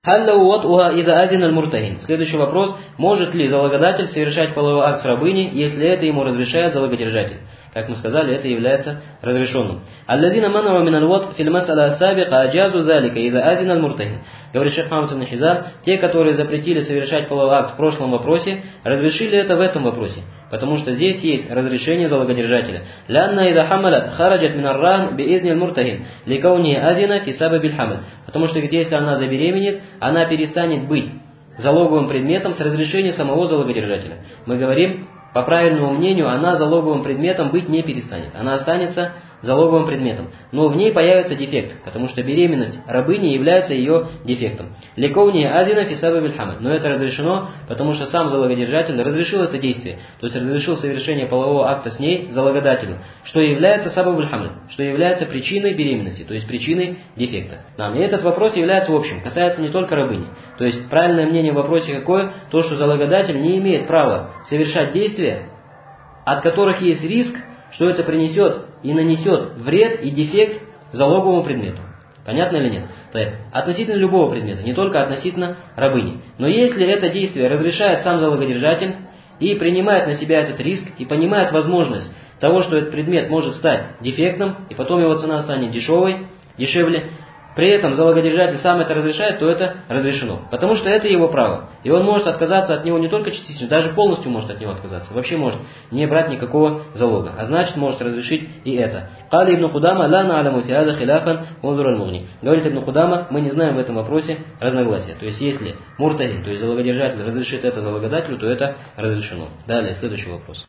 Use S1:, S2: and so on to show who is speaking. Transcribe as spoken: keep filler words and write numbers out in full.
S1: Следующий вопрос. Может ли залогодатель совершать половой акт с рабыней, если это ему разрешает залогодержатель? Как мы сказали, это является разрешенным. Говорит шейх Мухаммад ибн Хизам, те, которые запретили совершать половой акт в прошлом вопросе, разрешили это в этом вопросе. Потому что здесь есть разрешение залогодержателя. Потому что ведь если она забеременеет, она перестанет быть залоговым предметом с разрешения самого залогодержателя. Мы говорим, по правильному мнению, она залоговым предметом быть не перестанет. Она останется залоговым предметом. Но в ней появится дефект, потому что беременность рабыни является ее дефектом. Но это разрешено, потому что сам залогодержатель разрешил это действие. То есть разрешил совершение полового акта с ней залогодателю, что является сабабуль хамль, что является причиной беременности, то есть причиной дефекта. Нам. И этот вопрос является общим, касается не только рабыни. То есть правильное мнение в вопросе какое? То, что залогодатель не имеет права совершать действия, от которых есть риск, что это принесет и нанесет вред и дефект залоговому предмету. Понятно или нет? То есть, относительно любого предмета, не только относительно рабыни. Но если это действие разрешает сам залогодержатель и принимает на себя этот риск, и понимает возможность того, что этот предмет может стать дефектным, и потом его цена станет дешевой, дешевле, при этом залогодержатель сам это разрешает, то это разрешено. Потому что это его право. И он может отказаться от него не только частично, даже полностью может от него отказаться. Вообще может не брать никакого залога. А значит, может разрешить и это. Кали ибн Кудама, ла на'ламу фи хаза хиляфан унзур аль-мугни. Говорит ибн Кудама, мы не знаем в этом вопросе разногласия. То есть, если муртахин, то есть залогодержатель разрешит это залогодателю, то это разрешено. Далее, следующий вопрос.